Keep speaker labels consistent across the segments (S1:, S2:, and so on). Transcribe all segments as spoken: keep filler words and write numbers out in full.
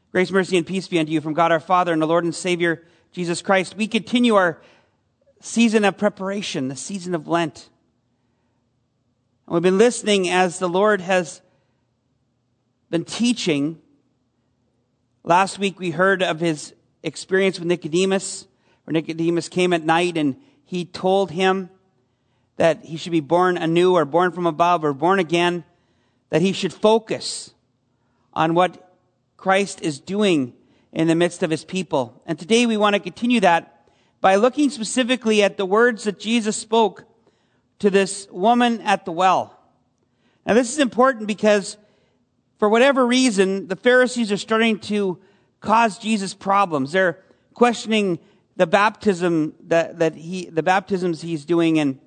S1: Grace, mercy, and peace be unto you from God our Father and the Lord and Savior, Jesus Christ. We continue our season of preparation, the season of Lent. And we've been listening as the Lord has been teaching. Last week we heard of his experience with Nicodemus, where Nicodemus came at night and he told him that he should be born anew or born from above or born again, that he should focus on what Christ is doing in the midst of his people. And today we want to continue that by looking specifically at the words that Jesus spoke to this woman at the well. Now this is important because for whatever reason, the Pharisees are starting to cause Jesus problems. They're questioning the baptism that, that he, the baptisms he's doing. And,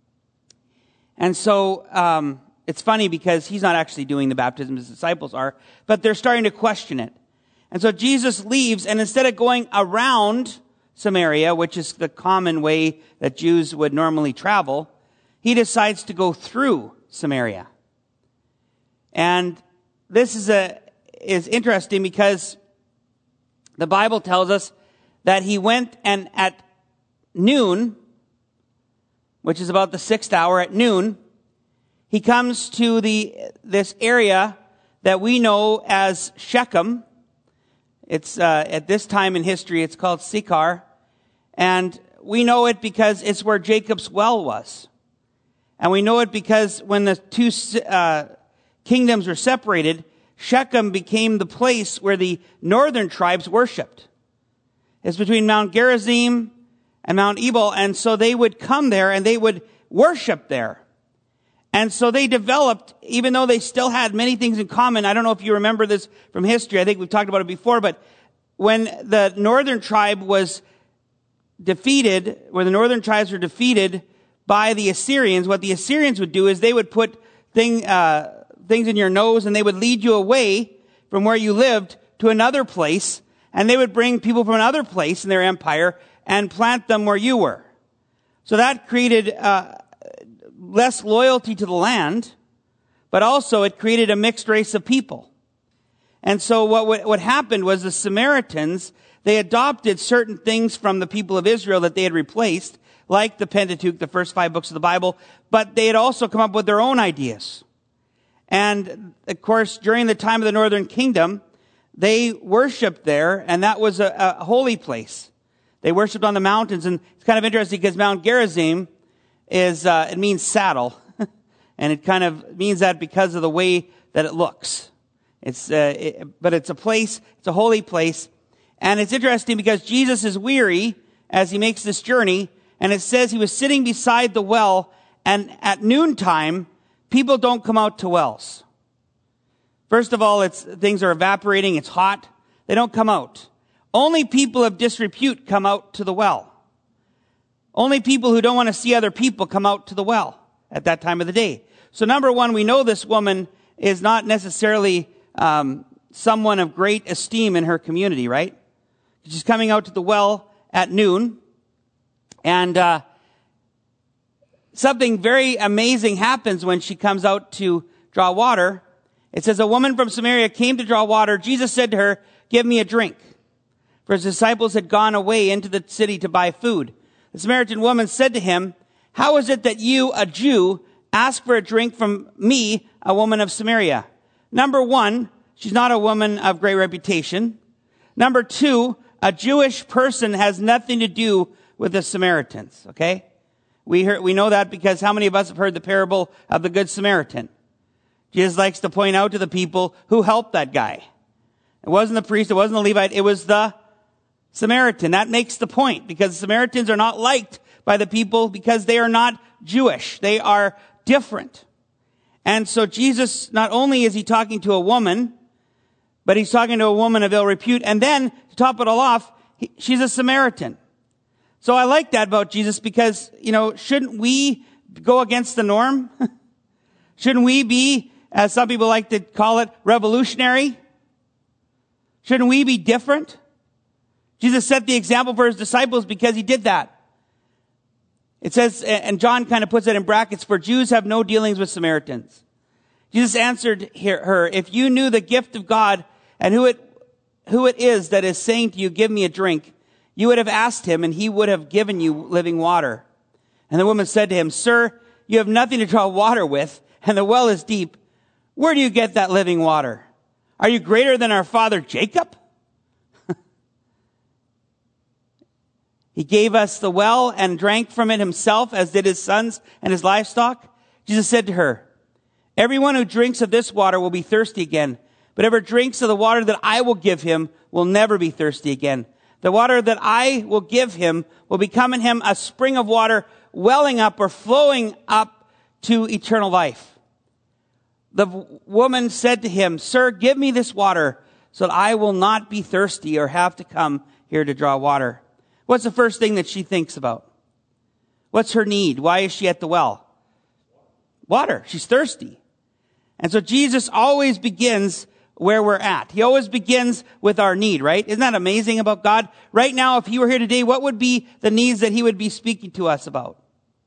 S1: and so, um, it's funny because he's not actually doing the baptism, his disciples are, but they're starting to question it. And so Jesus leaves, and instead of going around Samaria, which is the common way that Jews would normally travel, he decides to go through Samaria. And this is a, is interesting because the Bible tells us that he went and at noon, which is about the sixth hour at noon, he comes to the this area that we know as Shechem. It's uh, at this time in history, it's called Sychar, and we know it because it's where Jacob's well was, and we know it because when the two uh, kingdoms were separated, Shechem became the place where the northern tribes worshipped. It's between Mount Gerizim and Mount Ebal, and so they would come there and they would worship there. And so they developed, even though they still had many things in common. I don't know if you remember this from history. I think we've talked about it before, but when the northern tribe was defeated, where the northern tribes were defeated by the Assyrians, what the Assyrians would do is they would put thing, uh, things in your nose and they would lead you away from where you lived to another place, and they would bring people from another place in their empire and plant them where you were. So that created, uh, less loyalty to the land, but also it created a mixed race of people. And so what what happened was the Samaritans, they adopted certain things from the people of Israel that they had replaced, like the Pentateuch, the first five books of the Bible, but they had also come up with their own ideas. And of course, during the time of the Northern Kingdom, they worshiped there, and that was a, a holy place. They worshiped on the mountains, and it's kind of interesting because Mount Gerizim is, uh, it means saddle. And it kind of means that because of the way that it looks. It's, uh, it, but it's a place, it's a holy place. And it's interesting because Jesus is weary as he makes this journey. And it says he was sitting beside the well, and at noontime, people don't come out to wells. First of all, it's, things are evaporating, it's hot. They don't come out. Only people of disrepute come out to the well. Only people who don't want to see other people come out to the well at that time of the day. So number one, we know this woman is not necessarily um, someone of great esteem in her community, right? She's coming out to the well at noon. And uh, something very amazing happens when she comes out to draw water. It says, a woman from Samaria came to draw water. Jesus said to her, give me a drink. For his disciples had gone away into the city to buy food. The Samaritan woman said to him, how is it that you, a Jew, ask for a drink from me, a woman of Samaria? Number one, she's not a woman of great reputation. Number two, a Jewish person has nothing to do with the Samaritans, okay? We heard, we know that because how many of us have heard the parable of the Good Samaritan? Jesus likes to point out to the people who helped that guy. It wasn't the priest, it wasn't the Levite, it was the Samaritan. That makes the point, because Samaritans are not liked by the people because they are not Jewish. They are different. And so Jesus, not only is he talking to a woman, but he's talking to a woman of ill repute. And then, to top it all off, he, she's a Samaritan. So I like that about Jesus because, you know, shouldn't we go against the norm? Shouldn't we be, as some people like to call it, revolutionary? Shouldn't we be different? Jesus set the example for his disciples because he did that. It says, and John kind of puts it in brackets, for Jews have no dealings with Samaritans. Jesus answered her, if you knew the gift of God and who it, who it is that is saying to you, give me a drink, you would have asked him, and he would have given you living water. And the woman said to him, Sir, you have nothing to draw water with, and the well is deep. Where do you get that living water? Are you greater than our father Jacob? He gave us the well and drank from it himself, as did his sons and his livestock. Jesus said to her, everyone who drinks of this water will be thirsty again. But whoever drinks of the water that I will give him will never be thirsty again. The water that I will give him will become in him a spring of water welling up or flowing up to eternal life. The woman said to him, Sir, give me this water so that I will not be thirsty or have to come here to draw water. What's the first thing that she thinks about? What's her need? Why is she at the well? Water. She's thirsty. And so Jesus always begins where we're at. He always begins with our need, right? Isn't that amazing about God? Right now, if he were here today, what would be the needs that he would be speaking to us about?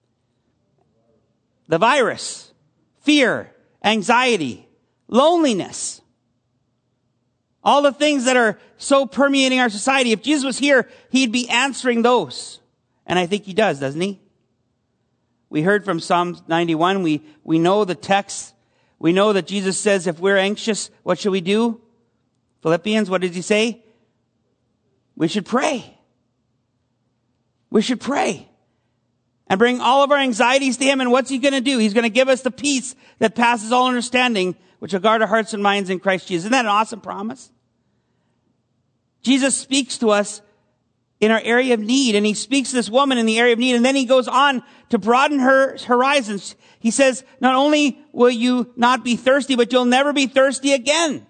S1: The virus, fear, anxiety, loneliness. All the things that are so permeating our society. If Jesus was here, he'd be answering those. And I think he does, doesn't he? We heard from Psalm ninety-one. We, we know the text. We know that Jesus says, if we're anxious, what should we do? Philippians, what does he say? We should pray. We should pray. And bring all of our anxieties to him. And what's he going to do? He's going to give us the peace that passes all understanding, which will guard our hearts and minds in Christ Jesus. Isn't that an awesome promise? Jesus speaks to us in our area of need, and he speaks to this woman in the area of need, and then he goes on to broaden her horizons. He says, not only will you not be thirsty, but you'll never be thirsty again.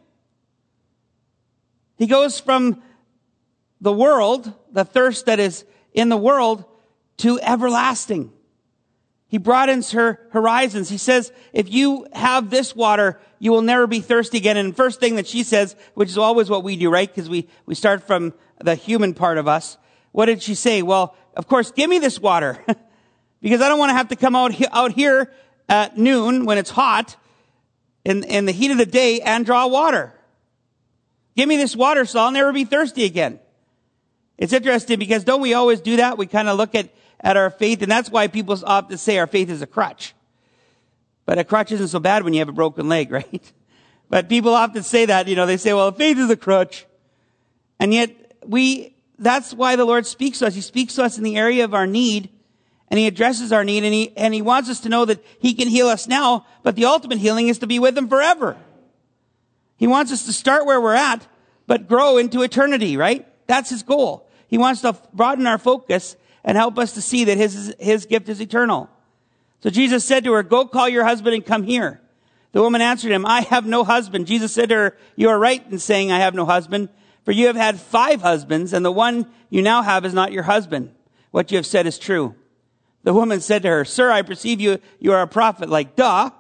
S1: He goes from the world, the thirst that is in the world, to everlasting. He broadens her horizons. He says, if you have this water, you will never be thirsty again. And the first thing that she says, which is always what we do, right? Because we, we start from the human part of us. What did she say? Well, of course, give me this water. Because I don't want to have to come out, he- out here at noon when it's hot in, in the heat of the day and draw water. Give me this water so I'll never be thirsty again. It's interesting because don't we always do that? We kind of look at at our faith, and that's why people often say our faith is a crutch. But a crutch isn't so bad when you have a broken leg, right? But people often say that, you know, they say, well, faith is a crutch. And yet we, that's why the Lord speaks to us. He speaks to us in the area of our need, and he addresses our need, and he, and he wants us to know that he can heal us now, but the ultimate healing is to be with him forever. He wants us to start where we're at, but grow into eternity, right? That's his goal. He wants to broaden our focus and help us to see that his, his gift is eternal. So Jesus said to her, go call your husband and come here. The woman answered him, I have no husband. Jesus said to her, you are right in saying I have no husband, for you have had five husbands, and the one you now have is not your husband. What you have said is true. The woman said to her, Sir, I perceive you, you are a prophet. Like, duh.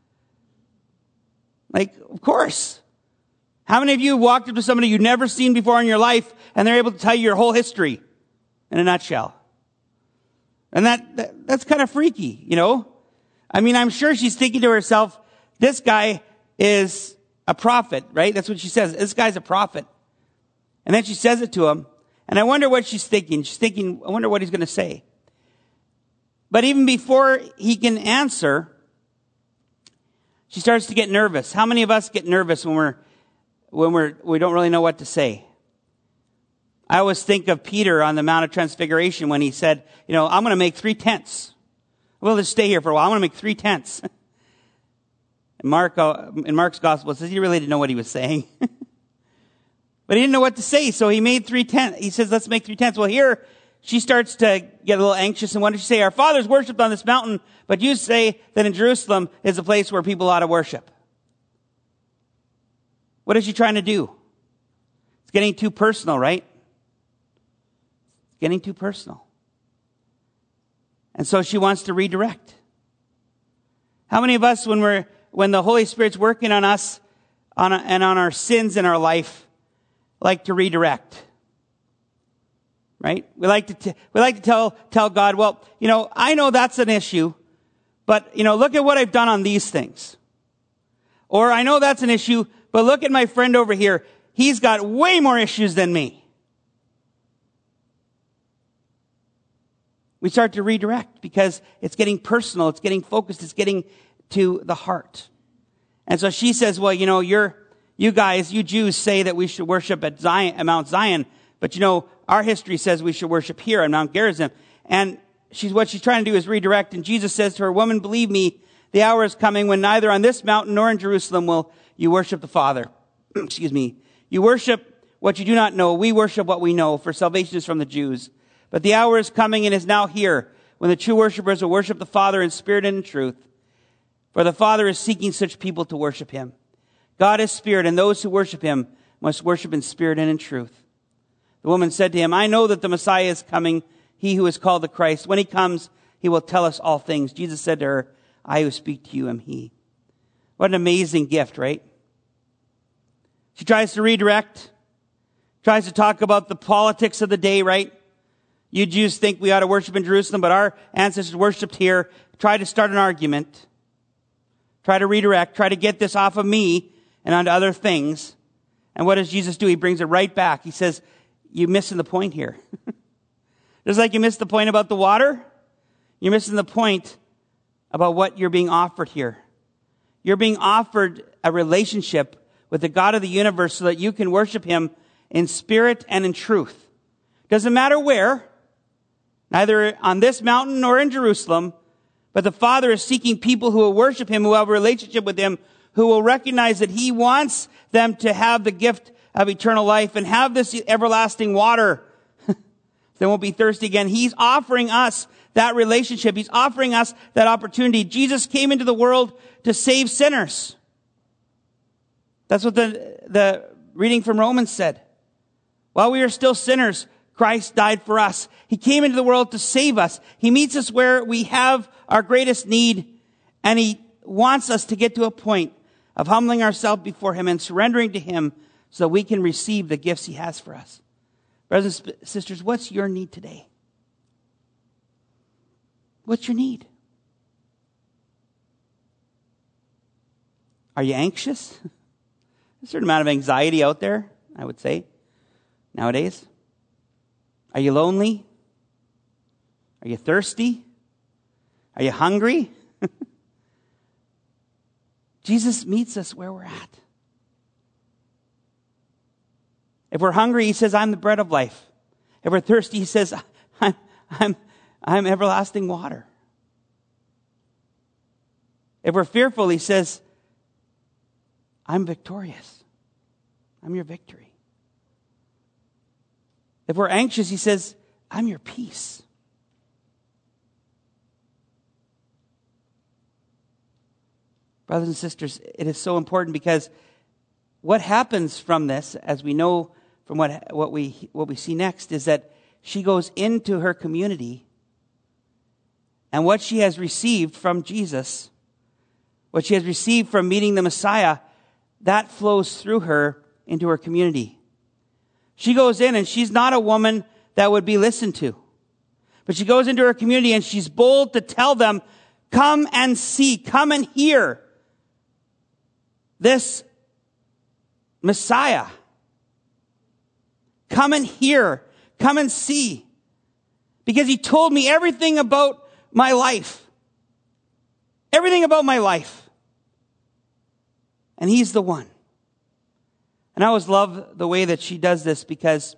S1: Like, of course. How many of you walked up to somebody you've never seen before in your life, and they're able to tell you your whole history in a nutshell? And that, that that's kind of freaky, you know? I mean, I'm sure she's thinking to herself, this guy is a prophet, right? That's what she says. This guy's a prophet. And then she says it to him. And I wonder what she's thinking. She's thinking, I wonder what he's going to say. But even before he can answer, she starts to get nervous. How many of us get nervous when we're, when we're, we don't really know what to say? I always think of Peter on the Mount of Transfiguration when he said, you know, I'm going to make three tents. We'll just stay here for a while. I'm going to make three tents. And Mark, uh, in Mark's gospel, it says he really didn't know what he was saying. But he didn't know what to say, so he made three tents. He says, let's make three tents. Well, here, she starts to get a little anxious. And what did she say? Our fathers worshipped on this mountain, but you say that in Jerusalem is a place where people ought to worship. What is she trying to do? It's getting too personal, right? Getting too personal. And so she wants to redirect. How many of us, when we're, when the Holy Spirit's working on us on a, and on our sins in our life, like to redirect? Right? We like to, t- we like to tell, tell God, well, you know, I know that's an issue, but, you know, look at what I've done on these things. Or I know that's an issue, but look at my friend over here. he's got way more issues than me. We start to redirect because it's getting personal, it's getting focused, it's getting to the heart. And so she says, well, you know, you're, you guys, you Jews say that we should worship at Zion, at Mount Zion, but you know, our history says we should worship here on Mount Gerizim. And she's, what she's trying to do is redirect. And Jesus says to her, woman, believe me, the hour is coming when neither on this mountain nor in Jerusalem will you worship the Father. Excuse me. You worship what you do not know. We worship what we know, for salvation is from the Jews. But the hour is coming and is now here when the true worshipers will worship the Father in spirit and in truth. For the Father is seeking such people to worship him. God is spirit, and those who worship him must worship in spirit and in truth. The woman said to him, I know that the Messiah is coming, he who is called the Christ. When he comes, he will tell us all things. Jesus said to her, I who speak to you am he. What an amazing gift, right? She tries to redirect, tries to talk about the politics of the day, right? You Jews think we ought to worship in Jerusalem, but our ancestors worshipped here. Try to start an argument. Try to redirect. Try to get this off of me and onto other things. And what does Jesus do? He brings it right back. He says, you're missing the point here. Just like you missed the point about the water, you're missing the point about what you're being offered here. You're being offered a relationship with the God of the universe so that you can worship him in spirit and in truth. Doesn't matter where, neither on this mountain nor in Jerusalem, but the Father is seeking people who will worship him, who have a relationship with him, who will recognize that he wants them to have the gift of eternal life and have this everlasting water. They won't be thirsty again. He's offering us that relationship. He's offering us that opportunity. Jesus came into the world to save sinners. That's what the, the reading from Romans said. While we are still sinners, Christ died for us. He came into the world to save us. He meets us where we have our greatest need, and he wants us to get to a point of humbling ourselves before him and surrendering to him so that we can receive the gifts he has for us. Brothers and sisters, what's your need today? What's your need? Are you anxious? There's a certain amount of anxiety out there, I would say, nowadays. Are you lonely? Are you thirsty? Are you hungry? Jesus meets us where we're at. If we're hungry, he says, I'm the bread of life. If we're thirsty, he says, I'm, I'm, I'm everlasting water. If we're fearful, he says, I'm victorious. I'm your victory. If we're anxious, he says, I'm your peace. Brothers and sisters, it is so important because what happens from this, as we know from what, what we what we see next, is that she goes into her community, and what she has received from Jesus, what she has received from meeting the Messiah, that flows through her into her community. She goes in, and she's not a woman that would be listened to. But she goes into her community, and she's bold to tell them, come and see, come and hear this Messiah. Come and hear, come and see. Because he told me everything about my life. Everything about my life. And he's the one. And I always love the way that she does this because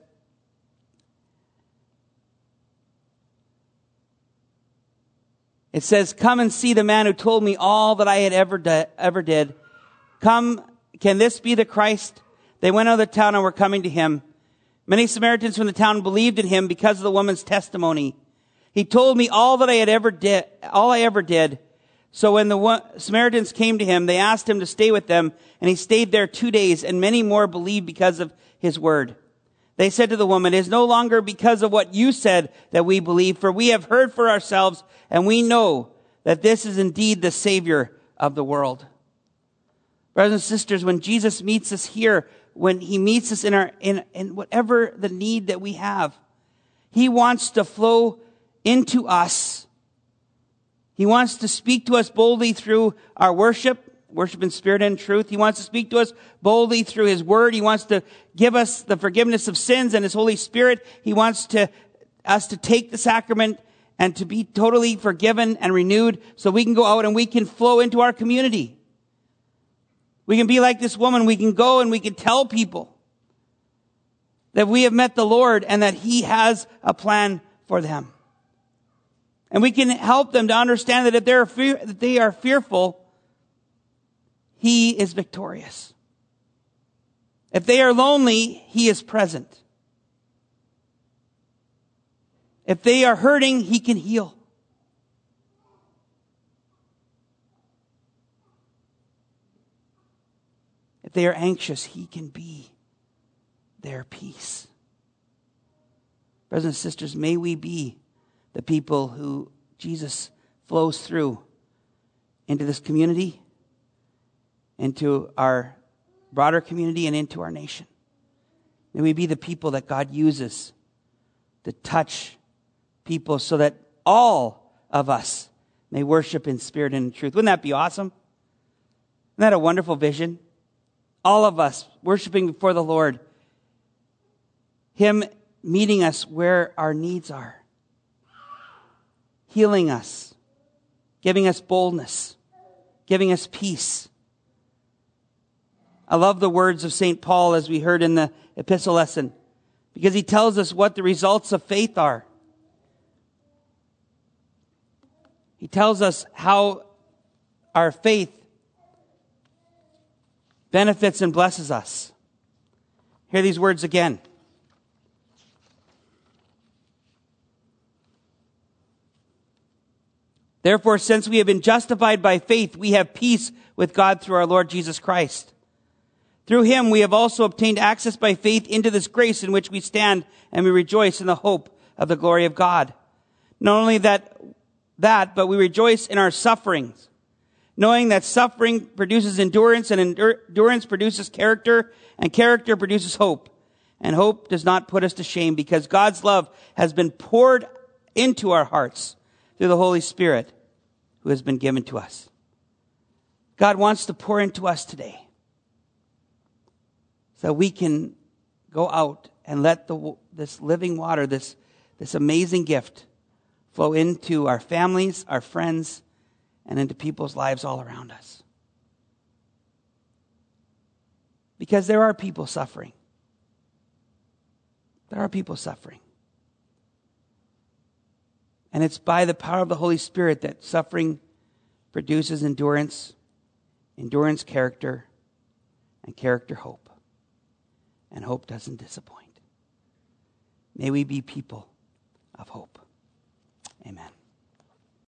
S1: it says, come and see the man who told me all that I had ever, de- ever did. Come, can this be the Christ? They went out of the town and were coming to him. Many Samaritans from the town believed in him because of the woman's testimony. He told me all that I had ever did, all I ever did. So when the Samaritans came to him, they asked him to stay with them, and he stayed there two days, and many more believed because of his word. They said to the woman, it is no longer because of what you said that we believe, for we have heard for ourselves, and we know that this is indeed the Savior of the world. Brothers and sisters, when Jesus meets us here, when he meets us in our in, in whatever the need that we have, he wants to flow into us. He wants to speak to us boldly through our worship worship in spirit and truth. He wants to speak to us boldly through His Word. He wants to give us the forgiveness of sins and His Holy Spirit. He wants to us to take the sacrament and to be totally forgiven and renewed so we can go out and we can flow into our community. We can be like this woman. We can go and we can tell people that we have met the Lord and that He has a plan for them. And we can help them to understand that if they're fear, that they are fearful, He is victorious. If they are lonely, He is present. If they are hurting, He can heal. If they are anxious, He can be their peace. Brothers and sisters, may we be the people who Jesus flows through into this community, into our broader community, and into our nation. May we be the people that God uses to touch people so that all of us may worship in spirit and in truth. Wouldn't that be awesome? Isn't that a wonderful vision? All of us worshiping before the Lord. Him meeting us where our needs are. Healing us. Giving us boldness. Giving us peace. I love the words of Saint Paul as we heard in the epistle lesson, because he tells us what the results of faith are. He tells us how our faith benefits and blesses us. Hear these words again. Therefore, since we have been justified by faith, we have peace with God through our Lord Jesus Christ. Through Him, we have also obtained access by faith into this grace in which we stand, and we rejoice in the hope of the glory of God. Not only that, that, but we rejoice in our sufferings, knowing that suffering produces endurance, and endurance produces character, and character produces hope. And hope does not put us to shame, because God's love has been poured into our hearts through the Holy Spirit who has been given to us. God wants to pour into us today so that we can go out and let the, this living water, this, this amazing gift, flow into our families, our friends, and into people's lives all around us. Because there are people suffering. There are people suffering. And it's by the power of the Holy Spirit that suffering produces endurance, endurance character, and character hope. And hope doesn't disappoint. May we be people of hope.